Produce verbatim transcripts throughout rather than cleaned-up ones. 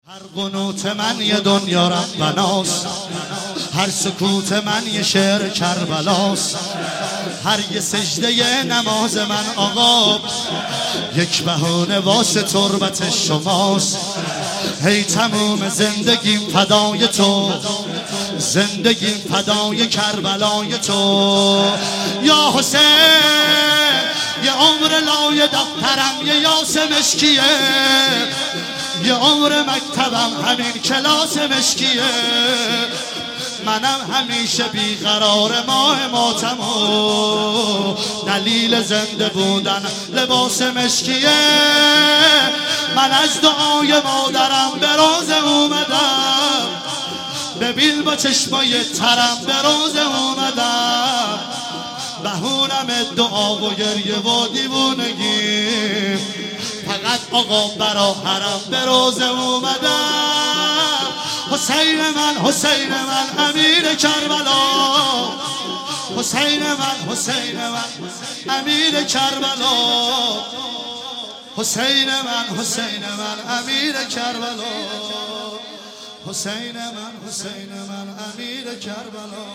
هر قنوت من یه دنیا ربناست، هر سکوت من یه شعر کربلاست، هر یه سجده نماز من آقا یک بهانه واسه تربت شماست. هی تموم زندگیم فدای تو، زندگیم فدای کربلای تو یا حسین. یه عمر لای دفترم یه یاس مشکیه، یه عمر مکتبم همین کلاس مشکیه، منم همیشه بیقرار ماه ماتم و دلیل زنده بودن لباس مشکیه. من از دعای مادرم به روز اومدم، ببین با چشمای ترم به روز اومدم، بهونم دعا و گریه و دیوونگی، فقط آقا برا حرم به روز اومدم. حسین من حسین من امیر کربلا، حسین من حسین من امیر کربلا، حسین من حسین من امیر کربلا، حسین من حسین من امیر کربلا.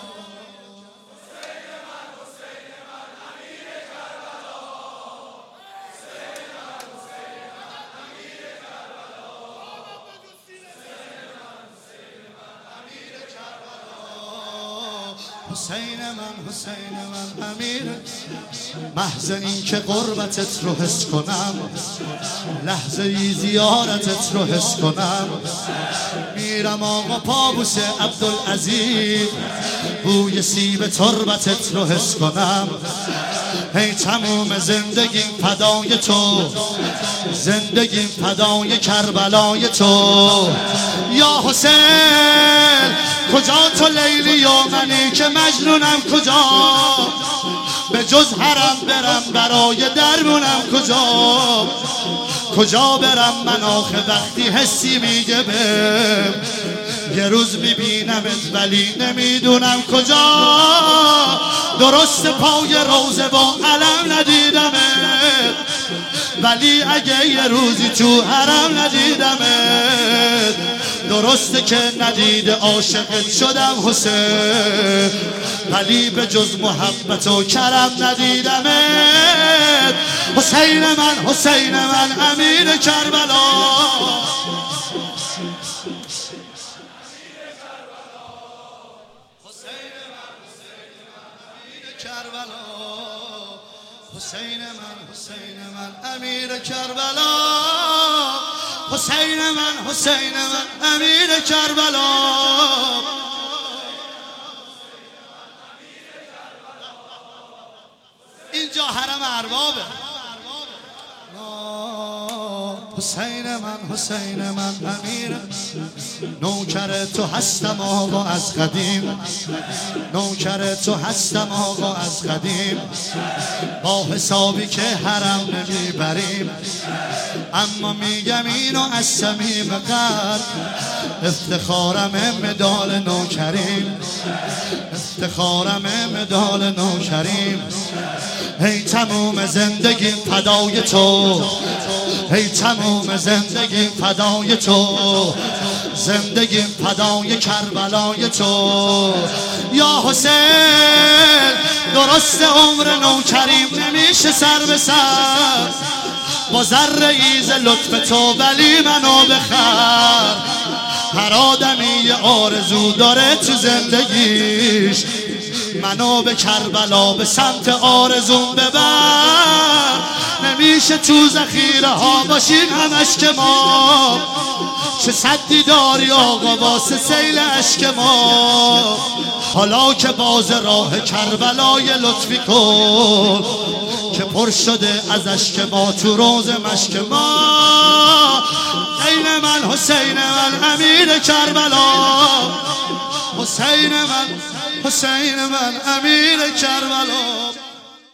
حسین من حسین من امیر، محض این که قربتت رو حس کنم، لحظه ای زیارتت رو حس کنم، میرم آقا پابوس عبدالعزیز، بوی سیب تربتت رو حس کنم. هی تموم زندگیم فدای تو، زندگیم فدای کربلای تو یا حسین. کجا تو لیلی و منی که مجنونم، کجا به جز حرم برم برای درمونم، کجا کجا برم من آخه وقتی حسی میگه بهم یه روز میبینمت ولی نمیدونم کجا. درست پای روزه با علم ندیدمت، ولی اگه یه روزی تو حرم ندیدمت، درسته که ندیده عاشقت شدم حسین، ولی به جز محبت و کرم ندیدمت. حسین من حسین من امیر کربلا، حسین من حسین من امیر کربلا، حسین من حسین من امیر کربلا. اینجا حرم اربابه. حسین من حسین من امیر، نوکر تو هستم آقا از قدیم، نوکر تو هستم آقا از قدیم، با حسابی که حرم نمیبریم، اما میگم اینو از صمیم قلب، افتخارم مدال نوکریم، افتخارم مدال نوکریم. هی تموم زندگیم فدای تو، هی تموم زندگیم فدای تو، زندگیم فدای کربلای تو یا حسین. درست عمر نوکریم نمیشه سر به سر با ذره ایز لطف تو، ولی منو بخر. هر آدمی یه آرزو داره تو زندگیش، منو به کربلا به سمت آرزوم ببر. نمیشه تو ذخیره ها باشیم همش که ما، چه صدی داری آقا واسه سیل اشک ما. حالا که باز راه کربلای لطفی کن که پر شده از اشک ما تو روز مشک ما. حسین من حسین من امیر کربلا، حسین من حسین من امیر کربلا.